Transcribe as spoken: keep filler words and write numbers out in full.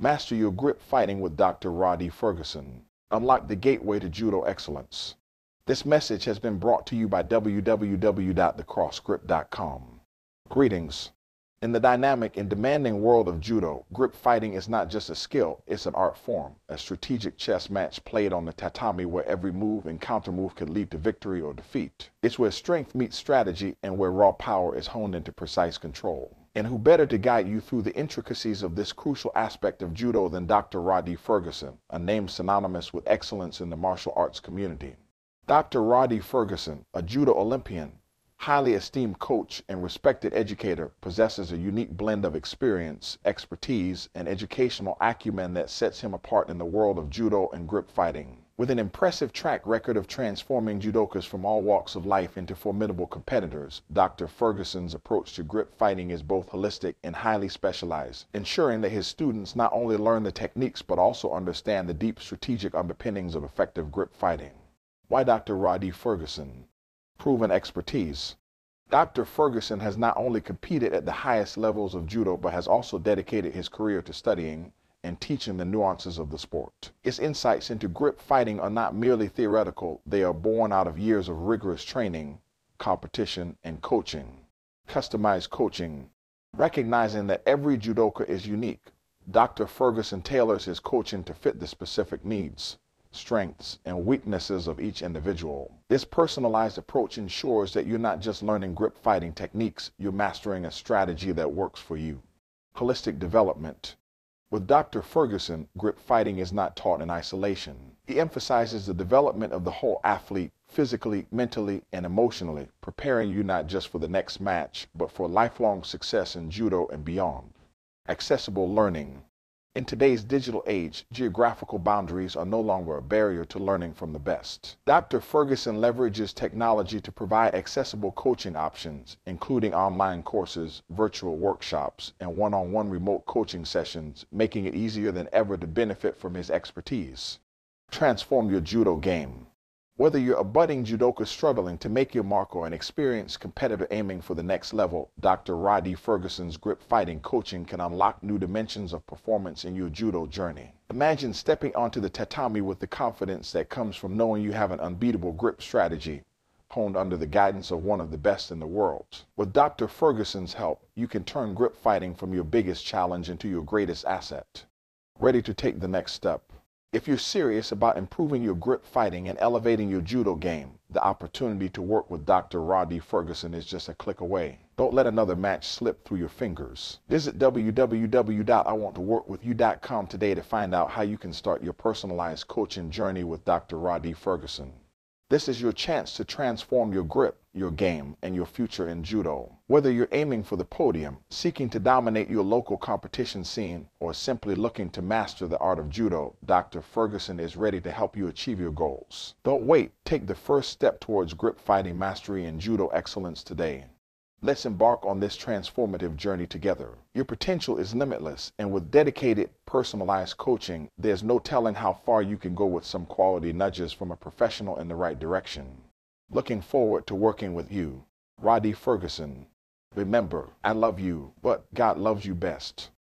Master your grip fighting with Doctor Roddy Ferguson. Unlock the gateway to judo excellence. This message has been brought to you by w w w dot the cross grip dot com. Greetings. In the dynamic and demanding world of judo, grip fighting is not just a skill, it's an art form, a strategic chess match played on the tatami where every move and countermove could lead to victory or defeat. It's where strength meets strategy and where raw power is honed into precise control. And who better to guide you through the intricacies of this crucial aspect of judo than Doctor Roddy Ferguson, a name synonymous with excellence in the martial arts community. Doctor Roddy Ferguson, a judo Olympian, highly esteemed coach and respected educator, possesses a unique blend of experience, expertise, and educational acumen that sets him apart in the world of judo and grip fighting. With an impressive track record of transforming judokas from all walks of life into formidable competitors, Doctor Ferguson's approach to grip fighting is both holistic and highly specialized, ensuring that his students not only learn the techniques but also understand the deep strategic underpinnings of effective grip fighting. Why Doctor Roddy Ferguson? Proven expertise. Doctor Ferguson has not only competed at the highest levels of judo but has also dedicated his career to studying and teaching the nuances of the sport. His insights into grip fighting are not merely theoretical, they are born out of years of rigorous training, competition, and coaching. Customized coaching. Recognizing that every judoka is unique, Doctor Ferguson tailors his coaching to fit the specific needs, strengths, and weaknesses of each individual. This personalized approach ensures that you're not just learning grip fighting techniques, you're mastering a strategy that works for you. Holistic development. With Doctor Ferguson, grip fighting is not taught in isolation. He emphasizes the development of the whole athlete, physically, mentally, and emotionally, preparing you not just for the next match, but for lifelong success in judo and beyond. Accessible learning. In today's digital age, geographical boundaries are no longer a barrier to learning from the best. Doctor Ferguson leverages technology to provide accessible coaching options, including online courses, virtual workshops, and one-on-one remote coaching sessions, making it easier than ever to benefit from his expertise. Transform your judo game. Whether you're a budding judoka struggling to make your mark or an experienced competitor aiming for the next level, Doctor Roddy Ferguson's grip fighting coaching can unlock new dimensions of performance in your judo journey. Imagine stepping onto the tatami with the confidence that comes from knowing you have an unbeatable grip strategy, honed under the guidance of one of the best in the world. With Doctor Ferguson's help, you can turn grip fighting from your biggest challenge into your greatest asset. Ready to take the next step? If you're serious about improving your grip fighting and elevating your judo game, the opportunity to work with Doctor Roddy Ferguson is just a click away. Don't let another match slip through your fingers. Visit w w w dot i want to work with you dot com today to find out how you can start your personalized coaching journey with Doctor Roddy Ferguson. This is your chance to transform your grip, your game, and your future in judo. Whether you're aiming for the podium, seeking to dominate your local competition scene, or simply looking to master the art of judo, Doctor Ferguson is ready to help you achieve your goals. Don't wait. Take the first step towards grip fighting mastery and judo excellence today. Let's embark on this transformative journey together. Your potential is limitless, and with dedicated, personalized coaching, there's no telling how far you can go with some quality nudges from a professional in the right direction. Looking forward to working with you, Roddy Ferguson. Remember, I love you, but God loves you best.